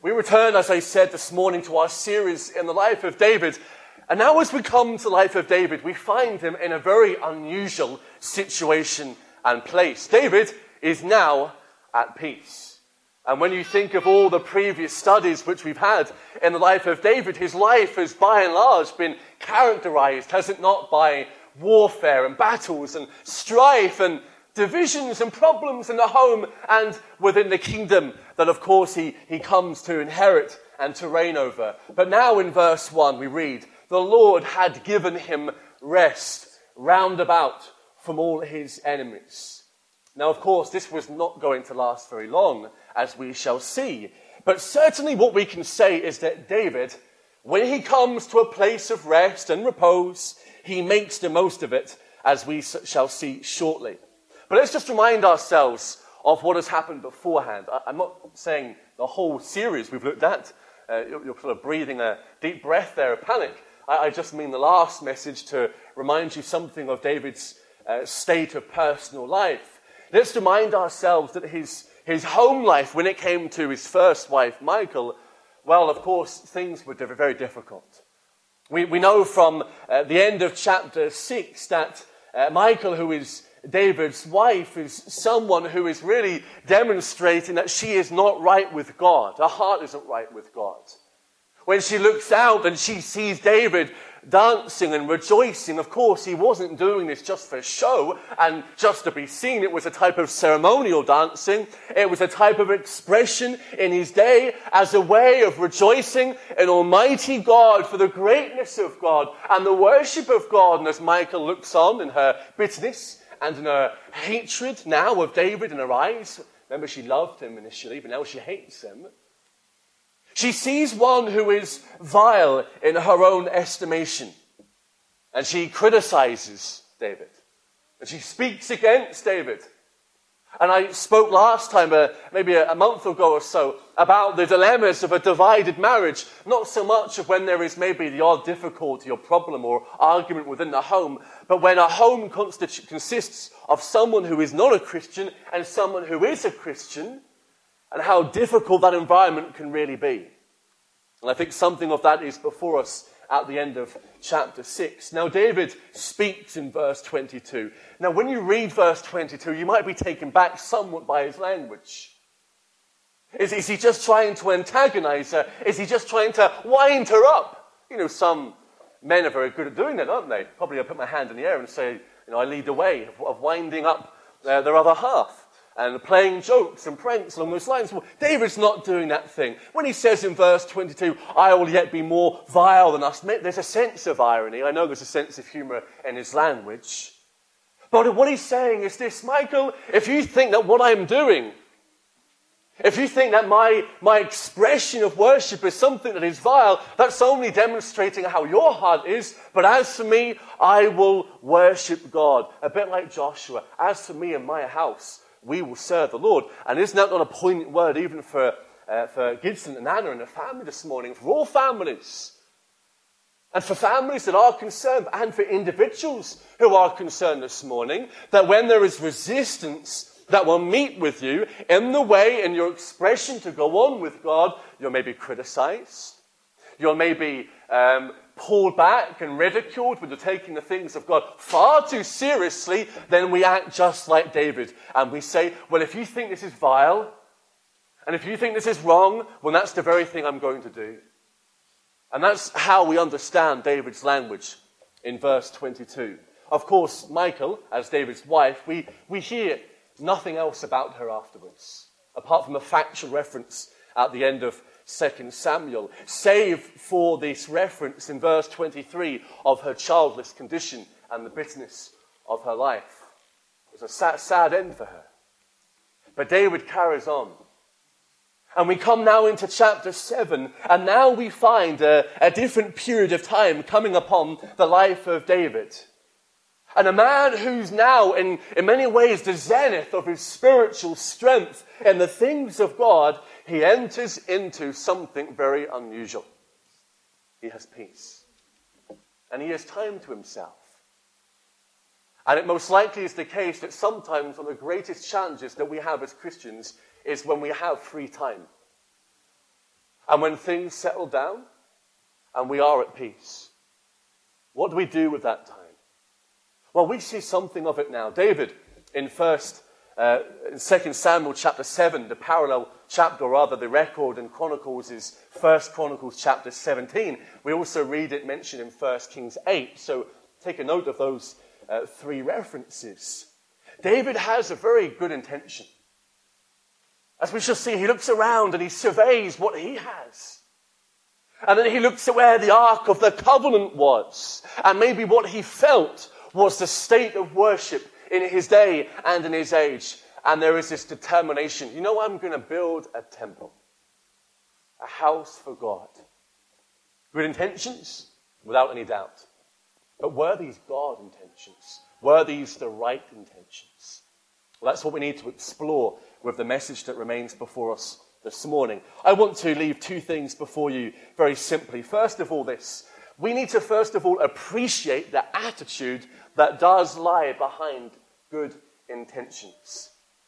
We return, as I said this morning, to our series in the life of David. And now as we come to the life of David, we find him in a very unusual situation and place. David is now at peace. And when you think of all the previous studies which we've had in the life of David, his life has by and large been characterized, has it not, by warfare and battles and strife and divisions and problems in the home and within the kingdom that, of course, he comes to inherit and to reign over. But now in verse 1 we read, the Lord had given him rest round about from all his enemies. Now, of course, this was not going to last very long, as we shall see. But certainly what we can say is that David, when he comes to a place of rest and repose, he makes the most of it, as we shall see shortly. But let's just remind ourselves of what has happened beforehand. I'm not saying the whole series we've looked at. You're sort of breathing a deep breath there of panic. I just mean the last message to remind you something of David's state of personal life. Let's remind ourselves that his home life, when it came to his first wife, Michal, well, of course, things were very difficult. We know from the end of chapter 6 that Michal, who is David's wife, is someone who is really demonstrating that she is not right with God. Her heart isn't right with God. When she looks out and she sees David dancing and rejoicing, of course, he wasn't doing this just for show and just to be seen. It was a type of ceremonial dancing. It was a type of expression in his day as a way of rejoicing in Almighty God for the greatness of God and the worship of God. And as Michal looks on in her bitterness and in her hatred now of David in her eyes, remember she loved him initially, but now she hates him. She sees one who is vile in her own estimation. And she criticizes David. And she speaks against David. And I spoke last time, maybe a month ago or so, about the dilemmas of a divided marriage. Not so much of when there is maybe the odd difficulty or problem or argument within the home, but when a home consists of someone who is not a Christian and someone who is a Christian, and how difficult that environment can really be. And I think something of that is before us at the end of chapter 6. Now, David speaks in verse 22. Now, when you read verse 22, you might be taken back somewhat by his language. Is he just trying to antagonize her? Is he just trying to wind her up? You know, some men are very good at doing that, aren't they? Probably I'll put my hand in the air and say, I lead the way of winding up their other half. And playing jokes and pranks along those lines. Well, David's not doing that thing. When he says in verse 22, I will yet be more vile than us, there's a sense of irony. I know there's a sense of humor in his language. But what he's saying is this, Michal, if you think that what I'm doing, if you think that my expression of worship is something that is vile, that's only demonstrating how your heart is. But as for me, I will worship God. A bit like Joshua. As for me and my house, we will serve the Lord. And isn't that not a poignant word even for Gibson and Anna and the family this morning? For all families. And for families that are concerned, and for individuals who are concerned this morning, that when there is resistance that will meet with you in the way, in your expression to go on with God, you'll maybe criticized. You'll maybe pulled back and ridiculed when you're taking the things of God far too seriously, then we act just like David. And we say, well, if you think this is vile, and if you think this is wrong, well, that's the very thing I'm going to do. And that's how we understand David's language in verse 22. Of course, Michal, as David's wife, we hear nothing else about her afterwards, apart from a factual reference at the end of 2 Samuel, save for this reference in verse 23 of her childless condition and the bitterness of her life. It was a sad end for her. But David carries on. And we come now into chapter 7, and now we find a different period of time coming upon the life of David. And a man who's now, in many ways, the zenith of his spiritual strength in the things of God, he enters into something very unusual. He has peace. And he has time to himself. And it most likely is the case that sometimes one of the greatest challenges that we have as Christians is when we have free time. And when things settle down and we are at peace, what do we do with that time? Well, we see something of it now. David, in 2 Samuel chapter 7, the parallel chapter, or rather the record in Chronicles is 1 Chronicles chapter 17. We also read it mentioned in 1 Kings 8. So take a note of those three references. David has a very good intention. As we shall see, he looks around and he surveys what he has. And then he looks at where the Ark of the Covenant was. And maybe what he felt was the state of worship in his day and in his age. And there is this determination. I'm going to build a temple. A house for God. Good intentions, without any doubt. But were these God intentions? Were these the right intentions? Well, that's what we need to explore with the message that remains before us this morning. I want to leave two things before you very simply. First of all, this. We need to first of all appreciate the attitude that does lie behind good intentions.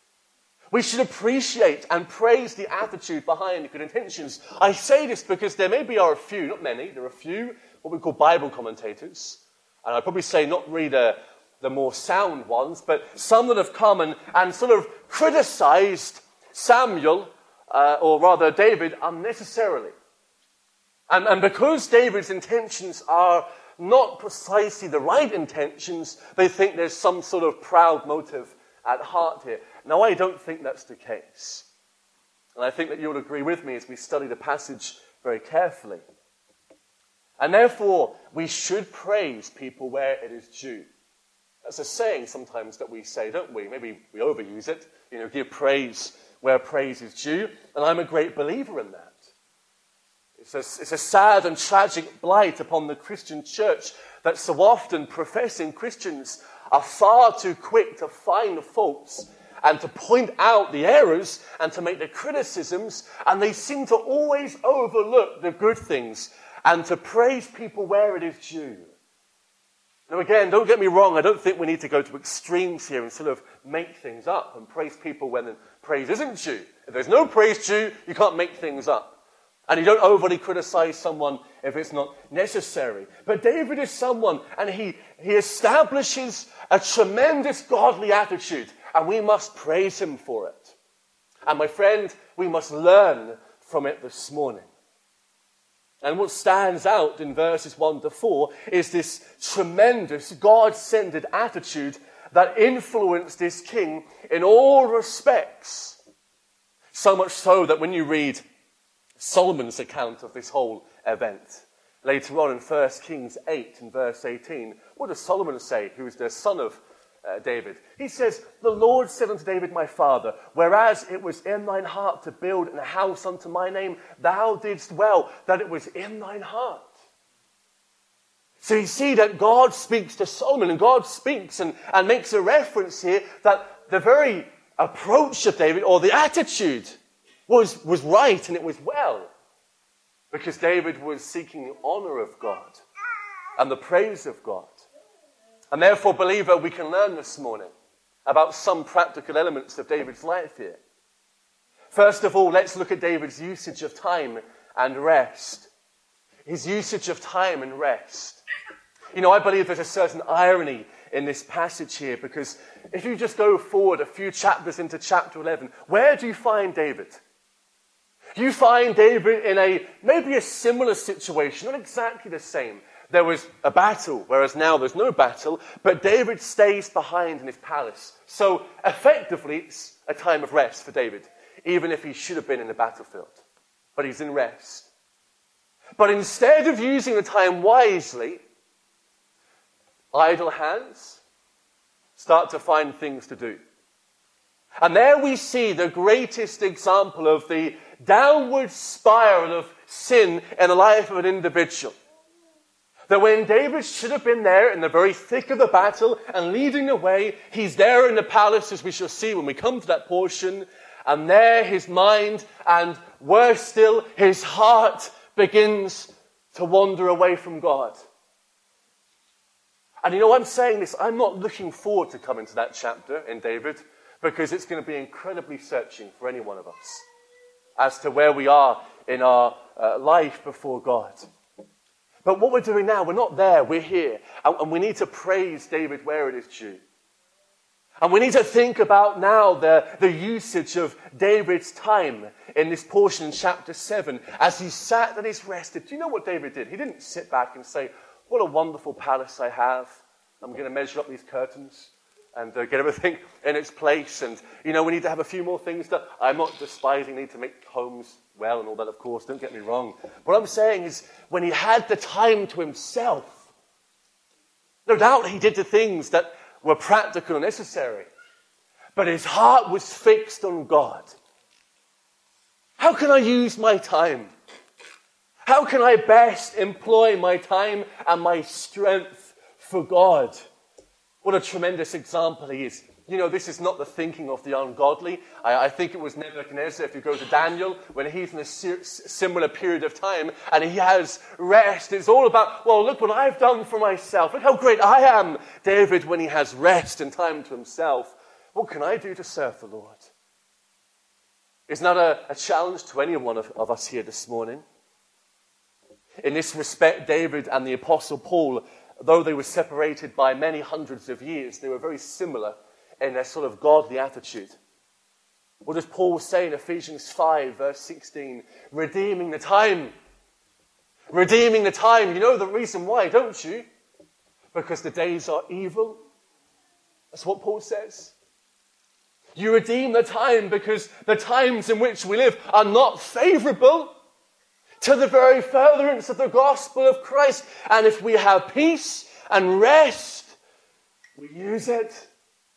We should appreciate and praise the attitude behind good intentions. I say this because there maybe are a few, not many, there are a few what we call Bible commentators. And I'd probably say not really the more sound ones, but some that have come and sort of criticized Samuel, or rather David, unnecessarily. And because David's intentions are not precisely the right intentions, they think there's some sort of proud motive at heart here. Now, I don't think that's the case. And I think that you'll agree with me as we study the passage very carefully. And therefore, we should praise people where it is due. That's a saying sometimes that we say, don't we? Maybe we overuse it. Give praise where praise is due. And I'm a great believer in that. It's a sad and tragic blight upon the Christian church that so often professing Christians are far too quick to find the faults and to point out the errors and to make the criticisms, and they seem to always overlook the good things and to praise people where it is due. Now again, don't get me wrong, I don't think we need to go to extremes here and sort of make things up and praise people when the praise isn't due. If there's no praise due, you can't make things up. And you don't overly criticize someone if it's not necessary. But David is someone, and he establishes a tremendous godly attitude, and we must praise him for it. And my friend, we must learn from it this morning. And what stands out in verses 1 to 4 is this tremendous God-centered attitude that influenced this king in all respects. So much so that when you read Solomon's account of this whole event, later on in 1 Kings 8 and verse 18, what does Solomon say, who is the son of David? He says, "The Lord said unto David my father, whereas it was in thine heart to build an house unto my name, thou didst well that it was in thine heart." So you see that God speaks to Solomon, and God speaks and makes a reference here that the very approach of David, or the attitude, was right and it was well. Because David was seeking the honor of God and the praise of God. And therefore, believer, we can learn this morning about some practical elements of David's life here. First of all, let's look at David's usage of time and rest. His usage of time and rest. I believe there's a certain irony in this passage here, because if you just go forward a few chapters into chapter 11, where do you find David? You find David in maybe a similar situation, not exactly the same. There was a battle, whereas now there's no battle, but David stays behind in his palace. So effectively, it's a time of rest for David, even if he should have been in the battlefield. But he's in rest. But instead of using the time wisely, idle hands start to find things to do. And there we see the greatest example of the downward spiral of sin in the life of an individual. That when David should have been there in the very thick of the battle and leading the way, he's there in the palace, as we shall see when we come to that portion, and there his mind, and worse still, his heart begins to wander away from God. And I'm saying this, I'm not looking forward to coming to that chapter in David, because it's going to be incredibly searching for any one of us as to where we are in our life before God. But what we're doing now, we're not there, we're here. And we need to praise David where it is due. And we need to think about now the usage of David's time in this portion in chapter 7 as he sat and he's rested. Do you know what David did? He didn't sit back and say, what a wonderful palace I have. I'm going to measure up these curtains and get everything in its place. And, we need to have a few more things done. I'm not despising need to make homes well and all that, of course. Don't get me wrong. What I'm saying is when he had the time to himself, no doubt he did the things that were practical and necessary. But his heart was fixed on God. How can I use my time? How can I best employ my time and my strength for God? What a tremendous example he is. This is not the thinking of the ungodly. I think it was Nebuchadnezzar, if you go to Daniel, when he's in a similar period of time and he has rest. It's all about, well, look what I've done for myself. Look how great I am. David, when he has rest and time to himself, what can I do to serve the Lord? Isn't that a challenge to any one of us here this morning? In this respect, David and the Apostle Paul, though they were separated by many hundreds of years, they were very similar in their sort of godly attitude. What does Paul say in Ephesians 5, verse 16? Redeeming the time. Redeeming the time. You know the reason why, don't you? Because the days are evil. That's what Paul says. You redeem the time because the times in which we live are not favorable to the very furtherance of the gospel of Christ. And if we have peace and rest, we use it.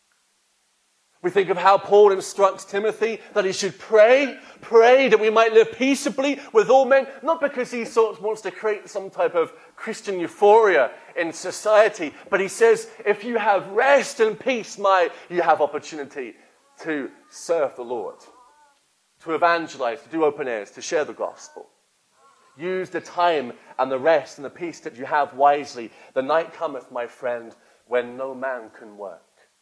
We think of how Paul instructs Timothy that he should pray that we might live peaceably with all men, not because he sort of wants to create some type of Christian euphoria in society, but he says, if you have rest and peace, you have opportunity to serve the Lord, to evangelize, to do open airs, to share the gospel. Use the time and the rest and the peace that you have wisely. The night cometh, my friend, when no man can work.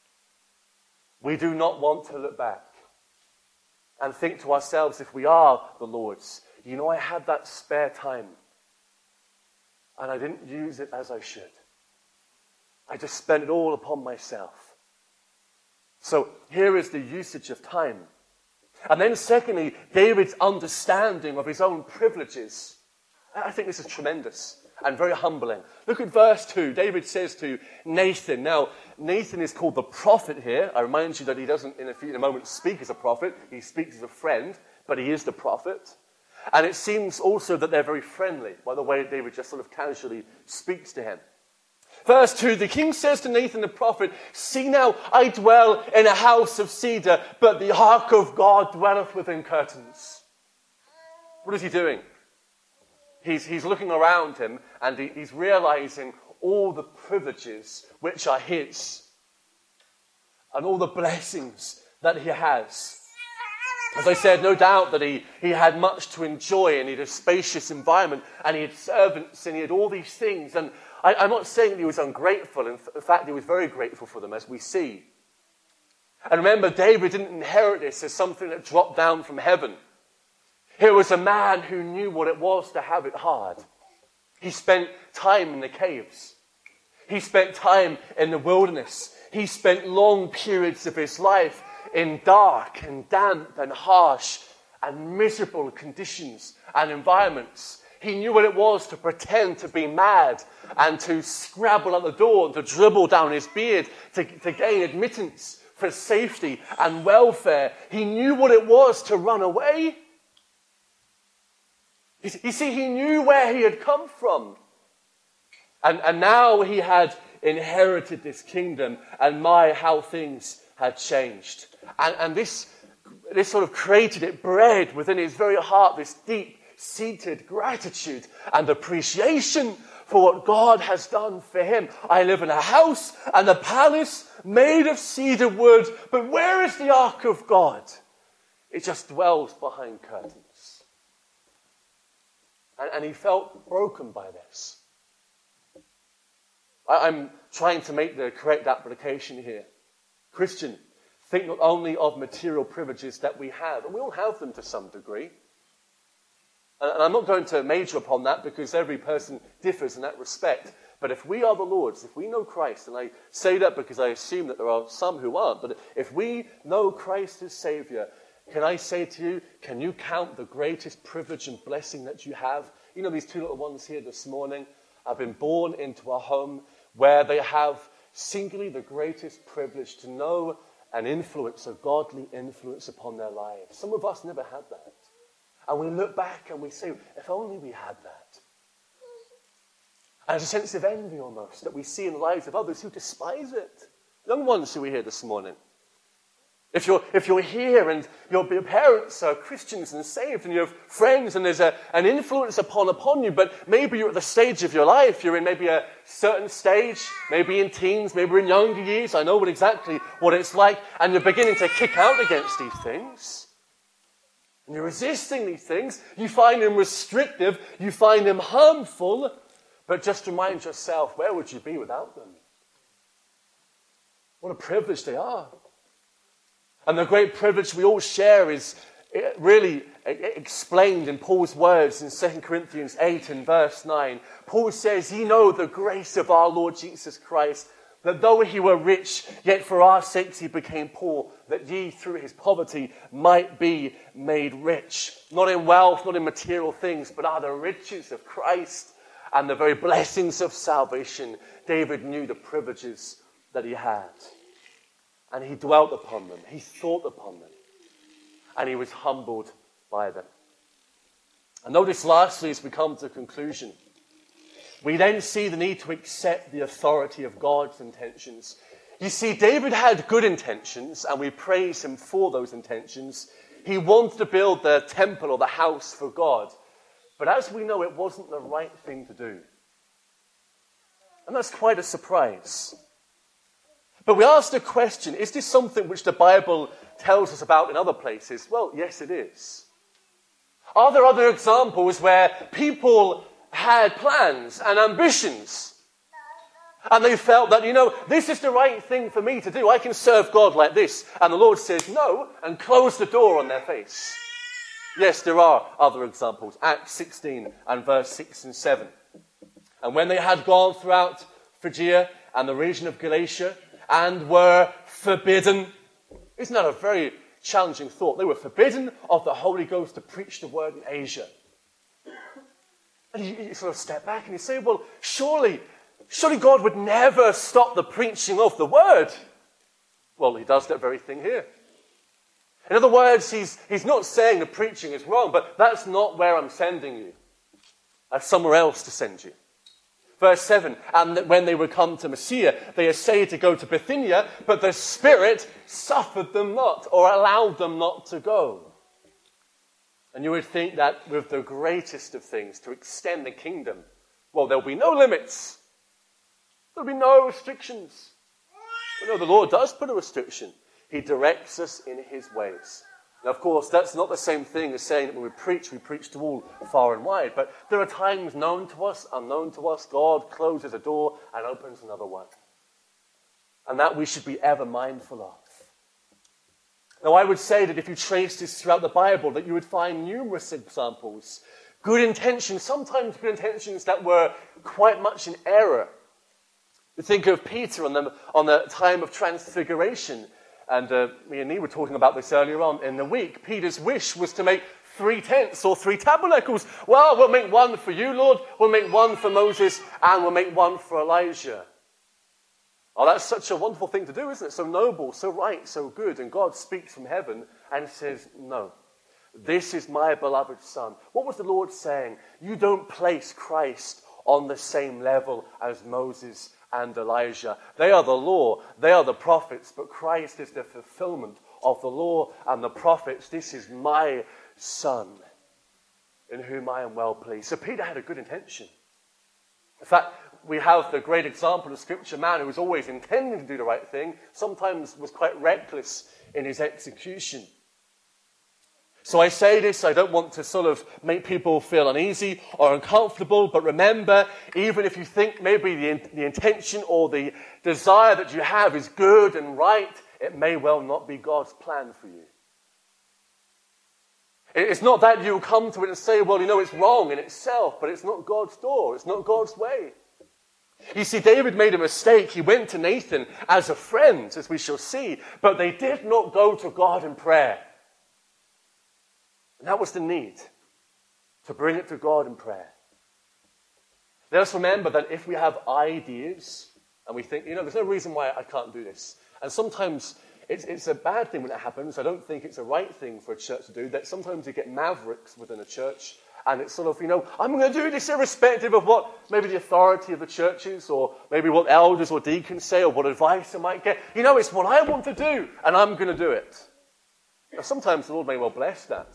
We do not want to look back and think to ourselves, if we are the Lord's, I had that spare time and I didn't use it as I should. I just spent it all upon myself. So here is the usage of time. And then secondly, David's understanding of his own privileges. I think this is tremendous and very humbling. Look at verse 2. David says to Nathan. Now, Nathan is called the prophet here. I remind you that he doesn't in a moment speak as a prophet. He speaks as a friend, but he is the prophet. And it seems also that they're very friendly by the way David just sort of casually speaks to him. Verse 2, the king says to Nathan the prophet, see now, I dwell in a house of cedar, but the ark of God dwelleth within curtains. What is he doing? He's looking around him and he's realizing all the privileges which are his and all the blessings that he has. As I said, no doubt that he had much to enjoy and he had a spacious environment and he had servants and he had all these things. And I'm not saying that he was ungrateful. In fact, he was very grateful for them, as we see. And remember, David didn't inherit this as something that dropped down from heaven. He was a man who knew what it was to have it hard. He spent time in the caves. He spent time in the wilderness. He spent long periods of his life in dark and damp and harsh and miserable conditions and environments. He knew what it was to pretend to be mad and to scrabble at the door and to dribble down his beard to gain admittance for safety and welfare. He knew what it was to run away. You see, he knew where he had come from. And now he had inherited this kingdom, and how things had changed. And this sort of created, it bred within his very heart this deep-seated gratitude and appreciation for what God has done for him. I live in a house and a palace made of cedar wood, but where is the ark of God? It just dwells behind curtains. And he felt broken by this. I'm trying to make the correct application here. Christian, think not only of material privileges that we have, and we all have them to some degree, And I'm not going to major upon that because every person differs in that respect. But if we are the Lord's, if we know Christ, and I say that because I assume that there are some who aren't, but if we know Christ as Savior, can I say to you, can you count the greatest privilege and blessing that you have? You know, these two little ones here this morning have been born into a home where they have singularly the greatest privilege to know an influence, a godly influence upon their lives. Some of us never had that. And we look back and we say, if only we had that. And there's a sense of envy almost that we see in the lives of others who despise it. Young ones who are here this morning. If you're here and your parents are Christians and saved and you have friends and there's an influence upon you, but maybe you're at the stage of your life, you're in maybe a certain stage, maybe in teens, maybe in younger years, I know exactly what it's like, and you're beginning to kick out against these things. And you're resisting these things. You find them restrictive. You find them harmful. But just remind yourself, where would you be without them? What a privilege they are. And the great privilege we all share is really explained in Paul's words in 2 Corinthians 8 and verse 9. Paul says, "Ye know the grace of our Lord Jesus Christ, that though he were rich, yet for our sakes he became poor, that ye through his poverty might be made rich." Not in wealth, not in material things, but are the riches of Christ and the very blessings of salvation. David knew the privileges that he had. And he dwelt upon them. He thought upon them. And he was humbled by them. And notice lastly, as we come to a conclusion, we then see the need to accept the authority of God's intentions. You see, David had good intentions, and we praise him for those intentions. He wanted to build the temple or the house for God. But as we know, it wasn't the right thing to do. And that's quite a surprise. But we ask the question, is this something which the Bible tells us about in other places? Well, yes, it is. Are there other examples where people had plans and ambitions, and they felt that, this is the right thing for me to do. I can serve God like this. And the Lord says no, and closed the door on their face. Yes, there are other examples. Acts 16 and verse 6 and 7. And when they had gone throughout Phrygia and the region of Galatia and were forbidden. Isn't that a very challenging thought? They were forbidden of the Holy Ghost to preach the word in Asia. And you sort of step back and you say, well, surely God would never stop the preaching of the word. Well, he does that very thing here. In other words, he's not saying the preaching is wrong, but that's not where I'm sending you. I have somewhere else to send you. Verse 7, and when they were come to Mysia, they essayed to go to Bithynia, but the Spirit suffered them not, or allowed them not to go. And you would think that with the greatest of things, to extend the kingdom, well, there'll be no limits. There'll be no restrictions. But no, the Lord does put a restriction. He directs us in his ways. Now, of course, that's not the same thing as saying that when we preach to all far and wide. But there are times known to us, unknown to us, God closes a door and opens another one. And that we should be ever mindful of. Now, I would say that if you trace this throughout the Bible, that you would find numerous examples. Good intentions, sometimes good intentions that were quite much in error. You think of Peter on the time of transfiguration. And me and Lee were talking about this earlier on in the week. Peter's wish was to make 3 tents or 3 tabernacles. Well, we'll make one for you, Lord. We'll make one for Moses. And we'll make one for Elijah. Oh, that's such a wonderful thing to do, isn't it? So noble, so right, so good. And God speaks from heaven and says, no. This is my beloved Son. What was the Lord saying? You don't place Christ on the same level as Moses and Elijah. They are the law, they are the prophets, but Christ is the fulfillment of the law and the prophets. This is my Son, in whom I am well pleased. So Peter had a good intention. In fact, we have the great example of Scripture, man who was always intending to do the right thing, sometimes was quite reckless in his execution. So I say this, I don't want to sort of make people feel uneasy or uncomfortable, but remember, even if you think maybe the intention or the desire that you have is good and right, it may well not be God's plan for you. It's not that you come to it and say, well, it's wrong in itself, but it's not God's door. It's not God's way. You see, David made a mistake. He went to Nathan as a friend, as we shall see, but they did not go to God in prayer. And that was the need, to bring it to God in prayer. Let us remember that if we have ideas and we think, there's no reason why I can't do this. And sometimes it's a bad thing when it happens. I don't think it's a right thing for a church to do. That sometimes you get mavericks within a church. And it's sort of, I'm going to do this irrespective of what maybe the authority of the church is, or maybe what elders or deacons say, or what advice I might get. It's what I want to do, and I'm going to do it. Now, sometimes the Lord may well bless that.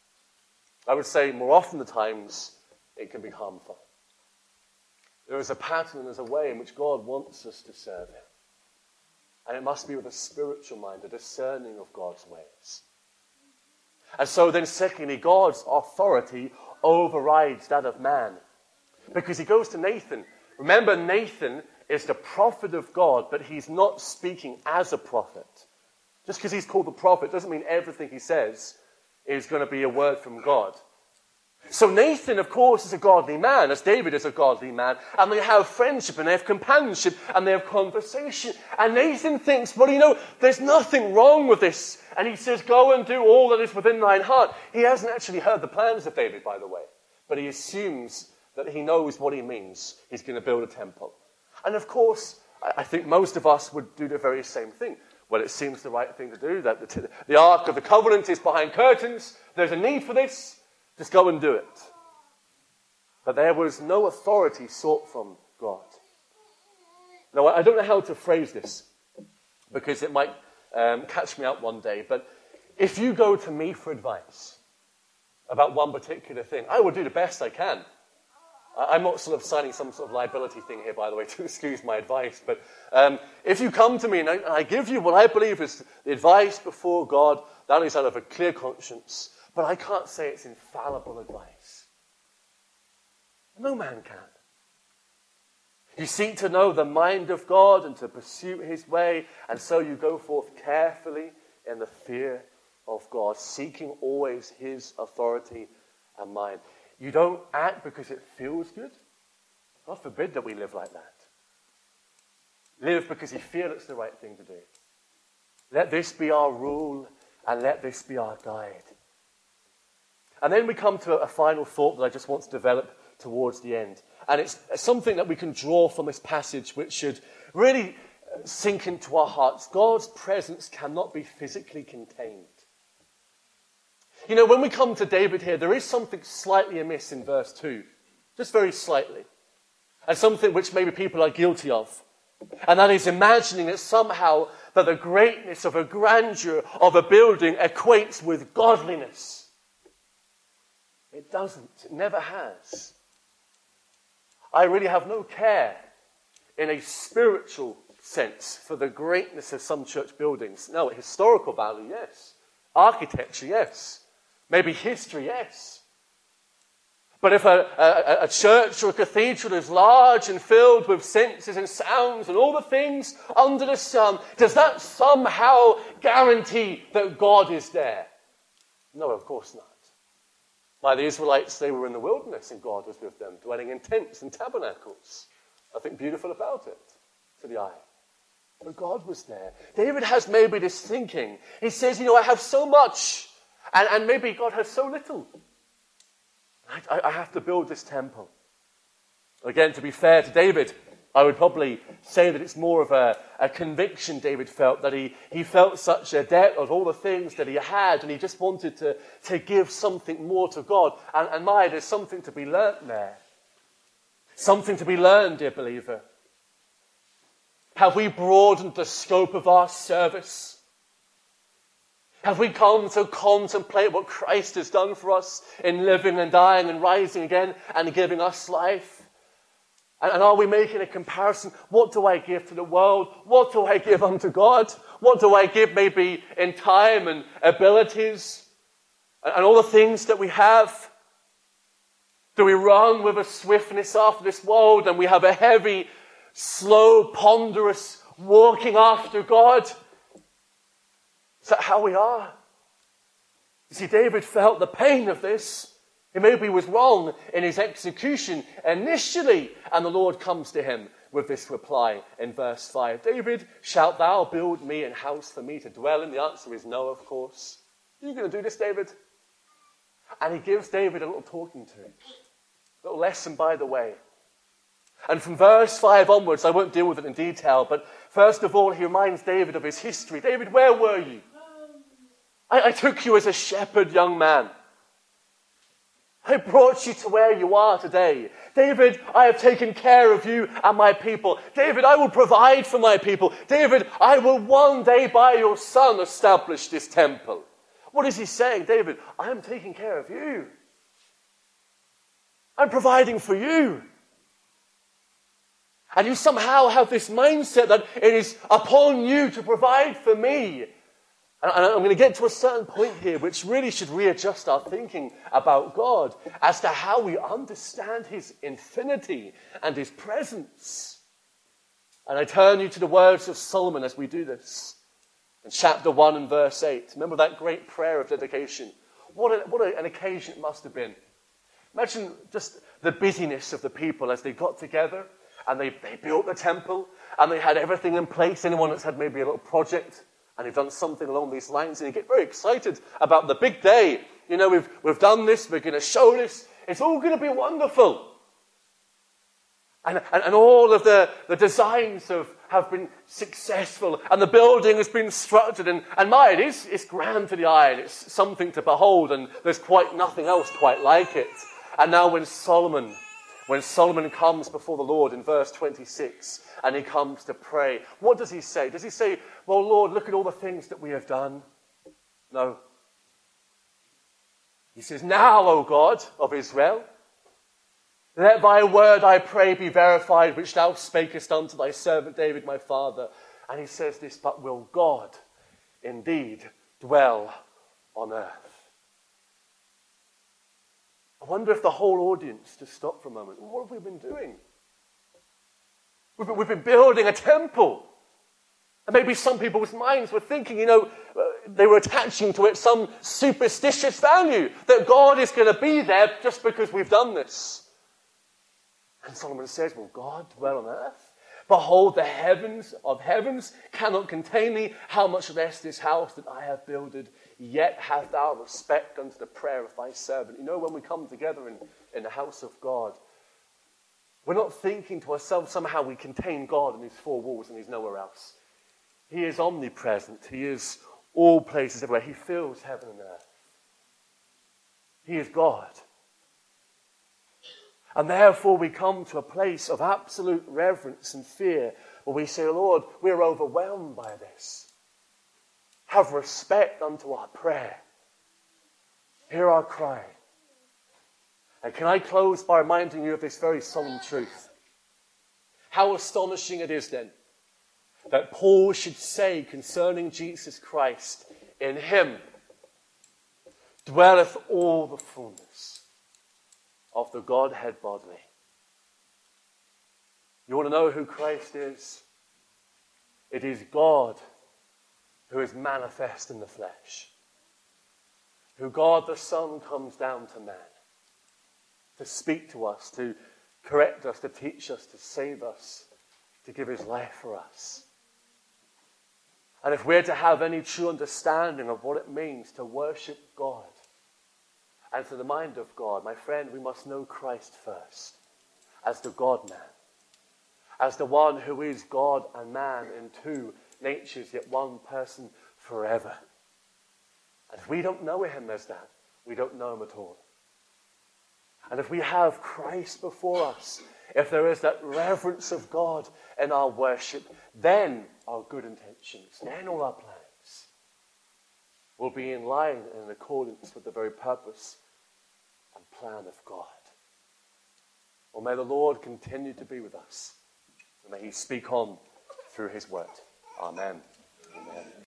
I would say more often the times it can be harmful. There is a pattern and there's a way in which God wants us to serve Him. And it must be with a spiritual mind, a discerning of God's ways. And so then secondly, God's authority overrides that of man. Because he goes to Nathan. Remember, Nathan is the prophet of God, but he's not speaking as a prophet. Just because he's called the prophet doesn't mean everything he says is going to be a word from God. So Nathan, of course, is a godly man, as David is a godly man, and they have friendship, and they have companionship, and they have conversation. And Nathan thinks, well, there's nothing wrong with this. And he says, go and do all that is within thine heart. He hasn't actually heard the plans of David, by the way, but he assumes that he knows what he means. He's going to build a temple. And of course, I think most of us would do the very same thing. Well, it seems the right thing to do, that the Ark of the Covenant is behind curtains. There's a need for this. Just go and do it. But there was no authority sought from God. Now, I don't know how to phrase this, because it might catch me out one day, but if you go to me for advice about one particular thing, I will do the best I can. I'm not sort of signing some sort of liability thing here, by the way, to excuse my advice, but if you come to me and I give you what I believe is the advice before God, that is out of a clear conscience, but I can't say it's infallible advice. No man can. You seek to know the mind of God and to pursue His way, and so you go forth carefully in the fear of God, seeking always His authority and mind. You don't act because it feels good. God forbid that we live like that. Live because you feel it's the right thing to do. Let this be our rule, and let this be our guide. And then we come to a final thought that I just want to develop towards the end. And it's something that we can draw from this passage which should really sink into our hearts. God's presence cannot be physically contained. When we come to David here, there is something slightly amiss in verse 2. Just very slightly. And something which maybe people are guilty of. And that is imagining that somehow that the greatness of a grandeur of a building equates with godliness. It doesn't. It never has. I really have no care in a spiritual sense for the greatness of some church buildings. No, historical value, yes. Architecture, yes. Maybe history, yes. But if a church or a cathedral is large and filled with senses and sounds and all the things under the sun, does that somehow guarantee that God is there? No, of course not. By the Israelites, they were in the wilderness and God was with them, dwelling in tents and tabernacles. Nothing beautiful about it to the eye. But God was there. David has maybe this thinking. He says, I have so much, and maybe God has so little. I have to build this temple. Again, to be fair to David, I would probably say that it's more of a conviction David felt, that he felt such a debt of all the things that he had, and he just wanted to give something more to God. And there's something to be learnt there. Something to be learned, dear believer. Have we broadened the scope of our service? Have we come to contemplate what Christ has done for us in living and dying and rising again and giving us life? And are we making a comparison? What do I give to the world? What do I give unto God? What do I give maybe in time and abilities and all the things that we have? Do we run with a swiftness after this world and we have a heavy, slow, ponderous walking after God? Is that how we are? You see, David felt the pain of this. He maybe was wrong in his execution initially, and the Lord comes to him with this reply in verse 5. David, shalt thou build me an house for me to dwell in? The answer is no, of course. Are you going to do this, David? And he gives David a little talking to, a little lesson by the way. And from verse 5 onwards, I won't deal with it in detail, but first of all, he reminds David of his history. David, where were you? I took you as a shepherd, young man. I brought you to where you are today. David, I have taken care of you and my people. David, I will provide for my people. David, I will one day by your son establish this temple. What is he saying? David, I am taking care of you. I'm providing for you. And you somehow have this mindset that it is upon you to provide for me. And I'm going to get to a certain point here which really should readjust our thinking about God as to how we understand his infinity and his presence. And I turn you to the words of Solomon as we do this. In chapter 1 and verse 8. Remember that great prayer of dedication. What an occasion it must have been. Imagine just the busyness of the people as they got together and they built the temple and they had everything in place. Anyone that's had maybe a little project and they've done something along these lines, and you get very excited about the big day. You know, we've done this, we're going to show this. It's all going to be wonderful. And all of the designs have been successful, and the building has been structured, and it's grand to the eye, and it's something to behold, and there's quite nothing else quite like it. And now when Solomon comes before the Lord in verse 26, and he comes to pray, what does he say? Does he say, well, Lord, look at all the things that we have done? No. He says, now, O God of Israel, let thy word, I pray, be verified, which thou spakest unto thy servant David, my father. And he says this, but will God indeed dwell on earth? I wonder if the whole audience just stopped for a moment. What have we been doing? We've been building a temple. And maybe some people's minds were thinking, they were attaching to it some superstitious value, that God is going to be there just because we've done this. And Solomon says, will God dwell on earth? Behold, the heavens of heavens cannot contain thee. How much less this house that I have builded? Yet have thou respect unto the prayer of thy servant. When we come together in the house of God, we're not thinking to ourselves somehow we contain God in his four walls and he's nowhere else. He is omnipresent. He is all places everywhere. He fills heaven and earth. He is God. And therefore we come to a place of absolute reverence and fear where we say, Lord, we're overwhelmed by this. Have respect unto our prayer. Hear our cry. And can I close by reminding you of this very solemn truth? How astonishing it is then that Paul should say concerning Jesus Christ, in him dwelleth all the fullness of the Godhead bodily. You want to know who Christ is? It is God who is manifest in the flesh. Who God the Son comes down to man. To speak to us, to correct us, to teach us, to save us, to give his life for us. And if we're to have any true understanding of what it means to worship God and to the mind of God, my friend, we must know Christ first as the God-man, as the one who is God and man in two natures, yet one person forever. And if we don't know him as that, we don't know him at all. And if we have Christ before us, if there is that reverence of God in our worship, then our good intentions, then all our plans will be in line and in accordance with the very purpose and plan of God. Well, may the Lord continue to be with us, and may he speak on through his word. Amen. Amen.